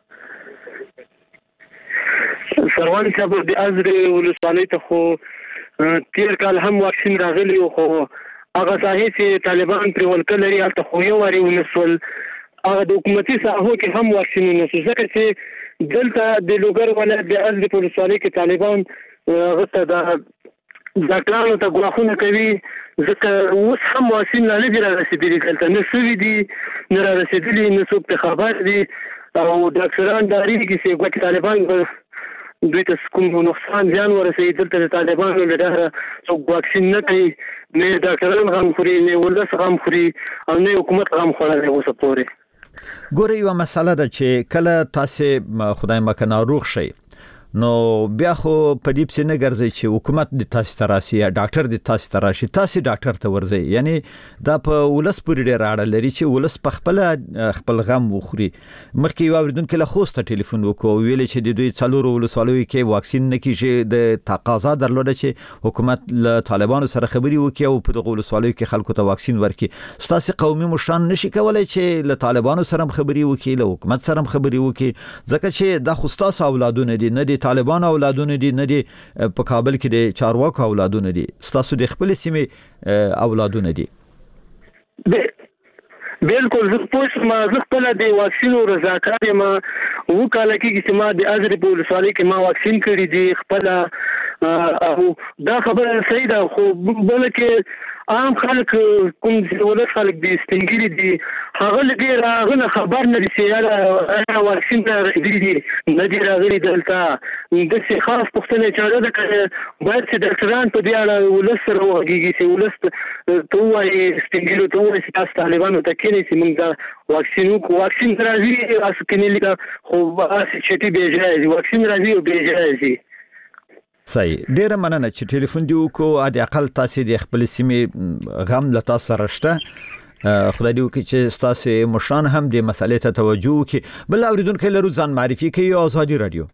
سروان صاحب د ازره ولسوالۍ ته خو تیر کال هم واکسین راغلی خو هغه ځای چې طالبان پر ولکل لري البته خو یو وری ونسول هغه د حکومتي ساحو کې هم واکسین ونسول ځکه چې دلته د لوګر ولایت د ازدي په ولسوالۍ کې طالبان غته د ډاکټرانو ته غواخونه کوي ځکه اوس هم واکسین نه لري رسیدلی دلته نه سوي دي نه رسیدلی نه څوک ته خبر دي او ډاکټران داري کې چې طالبان دوی ته کوم نقصان ځان ورسېږي دلته طالبانو له ډاره څوک واکسین نه کوي نه ډاکټران غم خوري نه ولس غم خوري او نه حکومت غم خوري اوس پورې ګوره یو مسله ده چې کله تاسو خدای مکه ناروغ شي نو بیا خو په دې پسې نه ګرځي چې حکومت د تاسو تراسي یا ډاکټر د تاسو تراشي تاسو ډاکټر ته ورځي یعنی دا په ولس پورې ډیر اړه لري چې ولس په خپل غم وخوري مخکې یو اوریدونکو له خوسته ټلیفون وکړو ویل چې د دوی څلور ولسوالۍ کې واکسین نه کیږي د تقاضا درلوده چې حکومت له طالبانو سره خبري وکړي او په دغه ولسوالۍ کې خلکو ته واکسین ورکړي تاسو قومي مشران نشي کولای چې له طالبانو سره خبري وکړي له حکومت سره خبري وکړي ځکه چې د خوستاس اولادونه دي نه دي طالبان اولادونه دي نه دي په کابل کې د چارواکو اولادونه دي تاسو د خپل سیمه اولادونه دي بالکل زه پوه ما زه خپل د واکسین رضاکار یم وکاله کې چې ما د ازري په ولسوالۍ کې ما واکسین کړی دي خپل او دا خبره صحیح ده خو بلکې عام خلک کوم ولس خلک دي سپینګری دي هغه لګي راغله خبر نه دي چې واکسین راغلي دي نه دي راغلي دلته د څه خاص پښتنه چاره ده چې باید چې ډاکټران په دې اړه ولس سره وغږیږي چې ولس ته وایي سپینګری ته وایي چې تاسو طالبانو ته کېنی چې موږ دا واکسین راځي اس کې نه لیکه خو اس چې به جایز واکسین راځي او به جایز صحیح ډیره مننه چې ټلیفون دی وکړو د اقل تاسو د خپل سیمه غم لتا سره شته خدای دې وکړي چې تاسو مشان هم د مسلې ته توجه وکړي بل اوریدونکو لرو ځان معرفي کوي آزادي رادیو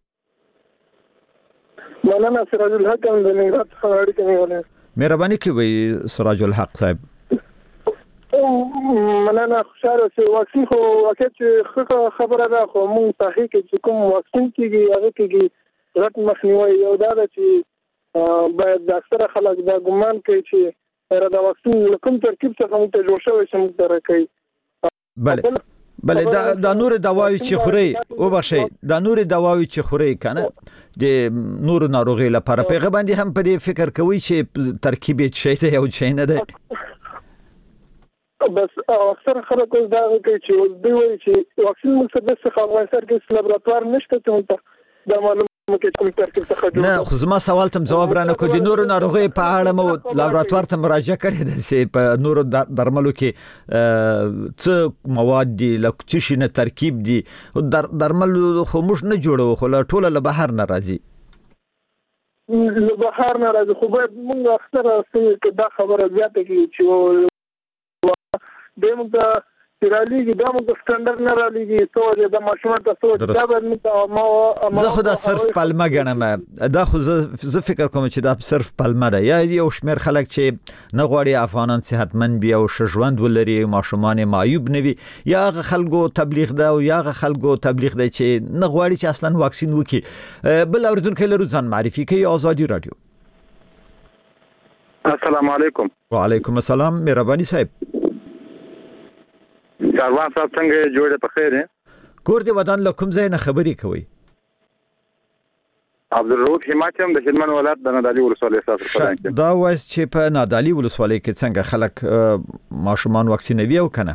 مولانا سراج الحق هم د نګرات خبرې کوي مهرباني کوي سراج الحق صاحب مولانا خوشاله چې واکسین خو واکې خبره ده خو مونږ صحیح کې چې کوم واکسین کیږي هغه کېږي رات مخنیوي یو دا چې باید د اکثره خلک دا ګمان کوي چې دا واکسین کوم ترکیب څخه موږ ته جوړ شوی چې موږ ته راکړي بله دا نور دواوی چې خوري او بشي دا نور دواوی چې خوري کنه د نور ناروغي لپاره پیغه باندې هم په دې فکر کوي چې ترکیب یې شي ته یو شي نه ده بس اکثر خلک دا کوي چې دوی وایي چې واکسین موږ څخه افغانستان کې لابراتوار نشته چې دا معلومه نه خو زما سوال ته جواب رانه کو د نورو ناروغي په اړه مو لابراتوار ته مراجعه کړې ده چې په نورو درملو کې څه مواد دي لکه چې نه ترکیب دي درمل خو موږ نه جوړو خو ټول له بهر نه راځي له بهر نه راځي خو باید موږ اکثره دا خبره زیاته کړي چې دموږ رالیږي دا موږ سټانډرډ نه رالیږي څو د ماشومان ته څو دا باید ما زه خو دا صرف پلمه ګڼم دا خو زه فکر کوم چې دا صرف پلمه ده یا یو شمیر خلک چې نه غواړي افغانان صحتمند بي او ژوند ولري ماشومان معیوب نه وي یا هغه خلکو تبلیغ ده او یا هغه خلکو تبلیغ ده چې نه غواړي چې اصلا واکسین وکړي بل اوریدونکو لرو ځان معرفي کوي آزادي رادیو السلام علیکم وعلیکم السلام مهرباني صاحب کاروان صاحب څنګه جوړه په خیر کور دی ودان له کوم ځای نه خبري کوي عبدالرؤف حماتم د هلمند ولایت د نادعلي ولسوالۍ سره پدان دا وایي چې په نادعلي ولسوالۍ کې څنګه خلک ماشومان واکسینوي او کنه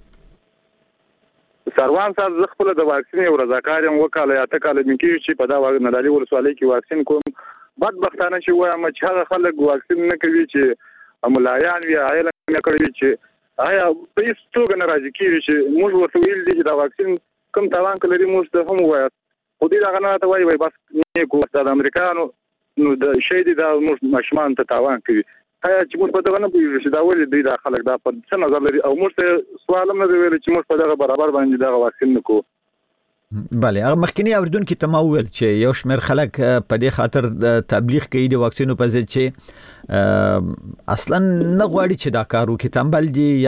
کاروان صاحب زه خپل د واکسین او رضاکار یم وکاله یا تکاله من کې چې په دا نادعلي ولسوالۍ کې واکسین کوم بدبختانه چې وایم چې هغه خلک واکسین نه کوي چې ملایان وی عائله نه کوي چې آیا په هیڅ توګه نه راځي کېږي چې موږ ورته ویل دي چې دا واکسین کوم تاوان لري موږ ته هم وایي خو دې هغه نه ته وایي بس نیکو د امریکانو نو د شی دي دا موږ ماشومان ته تاوان کوي آیا چې موږ په دغه نه پوهېږو چې دا ولې دوی دا خلک دا په څه نظر لري او موږ ته سوال هم نه دی ویلی چې موږ په دغه برابر باندې دغه واکسین نه کوو بله هغه مخکنی اوریدونکو ته ما وویل چې یو شمېر خلک په دې خاطر تبلیغ کوي د واکسینو په ضد چې اصلا نه غواړي چې دا کار وکړي تنبل دي